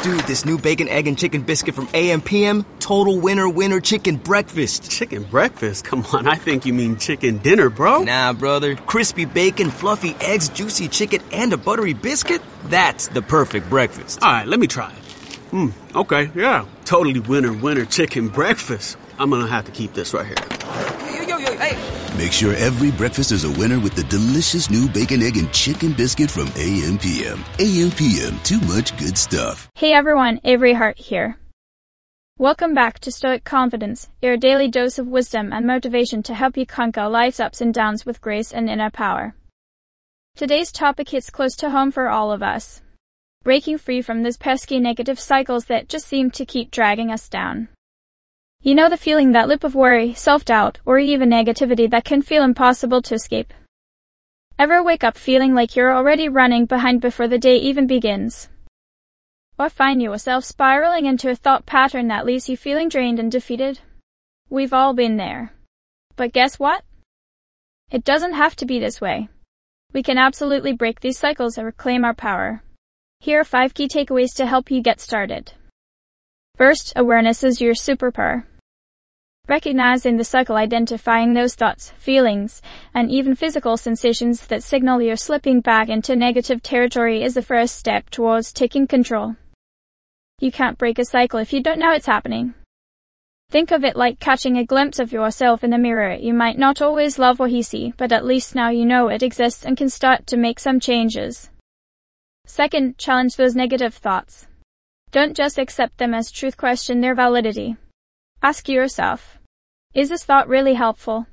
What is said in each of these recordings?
Dude, this new bacon, egg, and chicken biscuit from AM/PM, total winner chicken breakfast. Chicken breakfast? Come on, I think you mean chicken dinner, bro. Nah, brother. Crispy bacon, fluffy eggs, juicy chicken, and a buttery biscuit? That's the perfect breakfast. All right, let me try it. Okay, yeah. Totally winner chicken breakfast. I'm gonna have to keep this right here. Yo, hey. Make sure every breakfast is a winner with the delicious new bacon, egg, and chicken biscuit from AM/PM. AM/PM, too much good stuff. Hey everyone, Avery Hart here. Welcome back to Stoic Confidence, your daily dose of wisdom and motivation to help you conquer life's ups and downs with grace and inner power. Today's topic hits close to home for all of us. Breaking free from those pesky negative cycles that just seem to keep dragging us down. You know the feeling, that loop of worry, self-doubt, or even negativity that can feel impossible to escape. Ever wake up feeling like you're already running behind before the day even begins? Or find yourself spiraling into a thought pattern that leaves you feeling drained and defeated? We've all been there. But guess what? It doesn't have to be this way. We can absolutely break these cycles and reclaim our power. Here are 5 key takeaways to help you get started. First, awareness is your superpower. Recognizing the cycle, identifying those thoughts, feelings, and even physical sensations that signal you're slipping back into negative territory is the first step towards taking control. You can't break a cycle if you don't know it's happening. Think of it like catching a glimpse of yourself in the mirror. You might not always love what you see, but at least now you know it exists and can start to make some changes. Second, challenge those negative thoughts. Don't just accept them as truth, question their validity. Ask yourself, is this thought really helpful?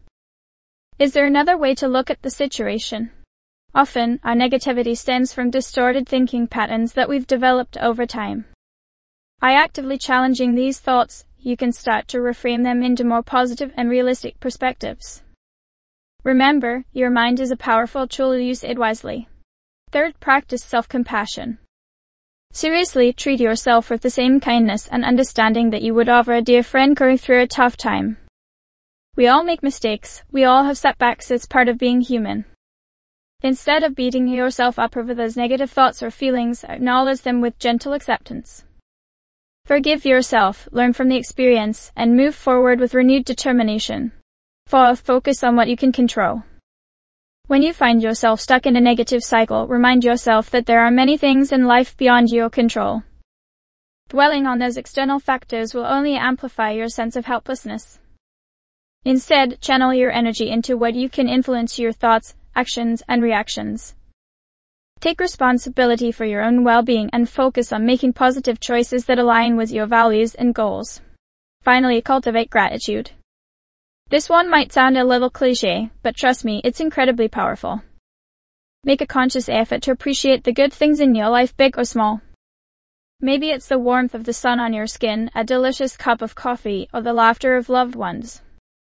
Is there another way to look at the situation? Often, our negativity stems from distorted thinking patterns that we've developed over time. By actively challenging these thoughts, you can start to reframe them into more positive and realistic perspectives. Remember, your mind is a powerful tool, use it wisely. Third, practice self-compassion. Seriously, treat yourself with the same kindness and understanding that you would offer a dear friend going through a tough time. We all make mistakes, we all have setbacks, it's part of being human. Instead of beating yourself up over those negative thoughts or feelings, acknowledge them with gentle acceptance. Forgive yourself, learn from the experience, and move forward with renewed determination. 4. Focus on what you can control. When you find yourself stuck in a negative cycle, remind yourself that there are many things in life beyond your control. Dwelling on those external factors will only amplify your sense of helplessness. Instead, channel your energy into what you can influence: your thoughts, actions, and reactions. Take responsibility for your own well-being and focus on making positive choices that align with your values and goals. Finally, cultivate gratitude. This one might sound a little cliché, but trust me, it's incredibly powerful. Make a conscious effort to appreciate the good things in your life, big or small. Maybe it's the warmth of the sun on your skin, a delicious cup of coffee, or the laughter of loved ones.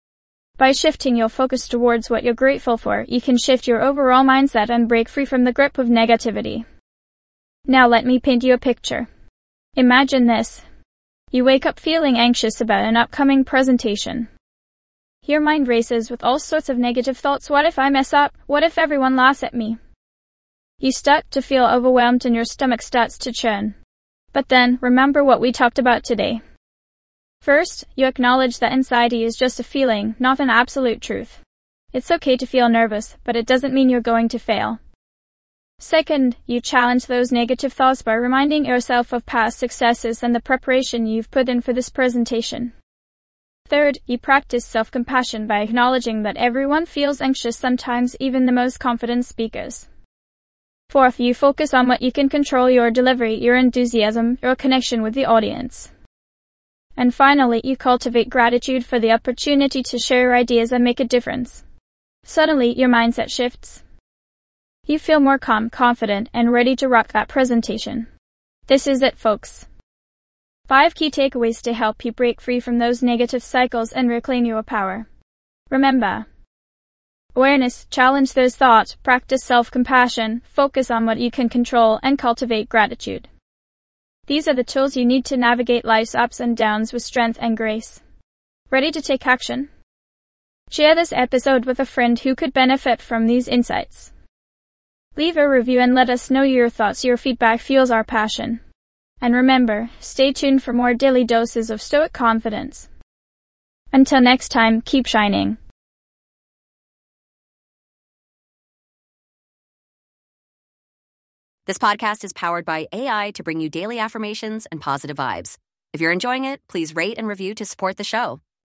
By shifting your focus towards what you're grateful for, you can shift your overall mindset and break free from the grip of negativity. Now let me paint you a picture. Imagine this. You wake up feeling anxious about an upcoming presentation. Your mind races with all sorts of negative thoughts. What if I mess up? What if everyone laughs at me? You start to feel overwhelmed and your stomach starts to churn. But then, remember what we talked about today. First, you acknowledge that anxiety is just a feeling, not an absolute truth. It's okay to feel nervous, but it doesn't mean you're going to fail. Second, you challenge those negative thoughts by reminding yourself of past successes and the preparation you've put in for this presentation. Third, you practice self-compassion by acknowledging that everyone feels anxious sometimes, even the most confident speakers. Fourth, you focus on what you can control: your delivery, your enthusiasm, your connection with the audience. And finally, you cultivate gratitude for the opportunity to share your ideas and make a difference. Suddenly, your mindset shifts. You feel more calm, confident, and ready to rock that presentation. This is it, folks. 5 key takeaways to help you break free from those negative cycles and reclaim your power. Remember, awareness, challenge those thoughts, practice self-compassion, focus on what you can control, and cultivate gratitude. These are the tools you need to navigate life's ups and downs with strength and grace. Ready to take action? Share this episode with a friend who could benefit from these insights. Leave a review and let us know your thoughts. Your feedback fuels our passion. And remember, stay tuned for more daily doses of Stoic confidence. Until next time, keep shining. This podcast is powered by AI to bring you daily affirmations and positive vibes. If you're enjoying it, please rate and review to support the show.